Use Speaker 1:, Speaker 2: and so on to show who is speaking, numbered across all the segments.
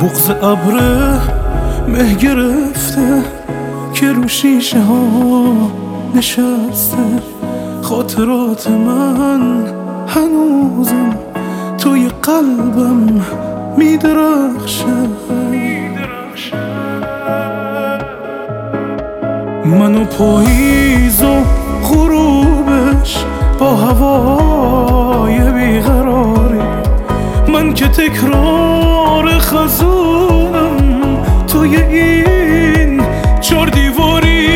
Speaker 1: بغض ابر مه گرفته که رو شیشه ها نشسته. خاطرات من هنوزم توی قلبم میدرخشه. من و پاییز و غروبش با هوای بیقراری، من که تکرار خزونم توی این چار دیواری.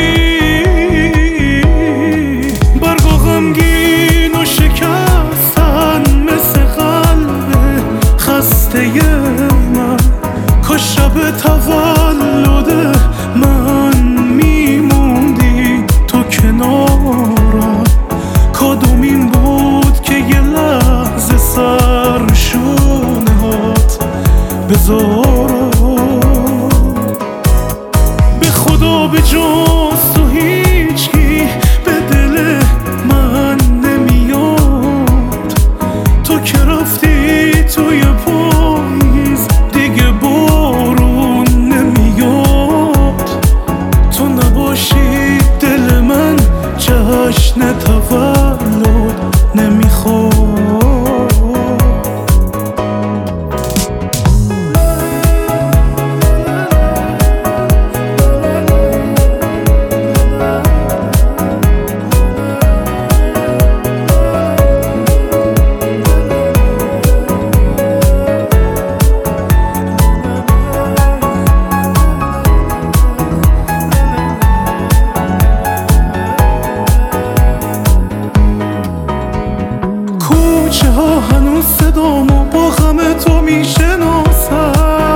Speaker 1: برگا غمگین و شکستن مثل قلب خسته من. کاش شب تولد من میموندی تو کنارم. کدومین بود که یه لحظه سر شونه هات بذارم. به خدا به جز تو هیچکی به دل من نمیاد. تو که رفتی توی پاییز دیگه بارون نمیاد. تو نباشی دل من جشن تولد نمیخواد. کوچه ها هنوز صدامو با غم تو میشناسن.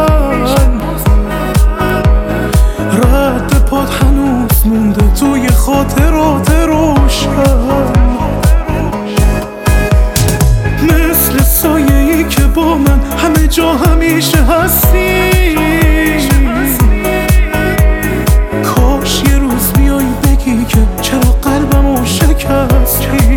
Speaker 1: رد پات هنوز مونده توی خاطرات روشن. مثل سایه‌ای که با من همه جا همیشه هستی. کاش یه روز بیای بگی که چرا قلبمو شکستی.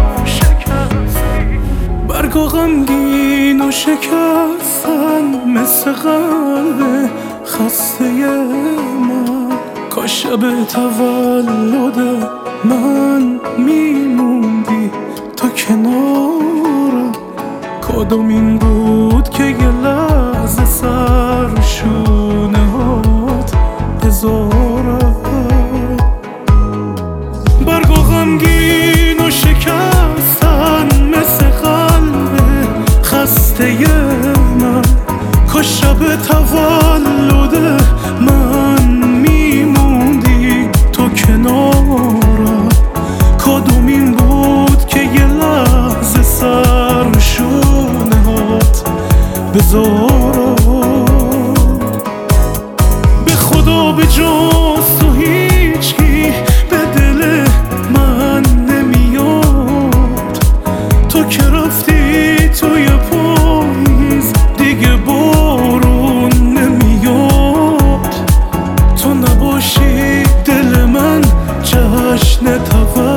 Speaker 1: برگا غمگین و شکستن مثل قلب خسته من. کاش شب تولد من میموندی تو کنارم. کدومین بود که یه لحظه سر شونه هات بذارم. برگا غمگین و شکستن مثل قلب خسته من. کاش شب تولد من میموندی تو کنارم. کدومین بود که یه لحظه سر شونه هات بذارم. به خدا به جز تو هیچکی به دل من نمیاد. تو که رفتی توی پاییز دیگه بارون نمیاد. تو نباشی دل من جشن تولد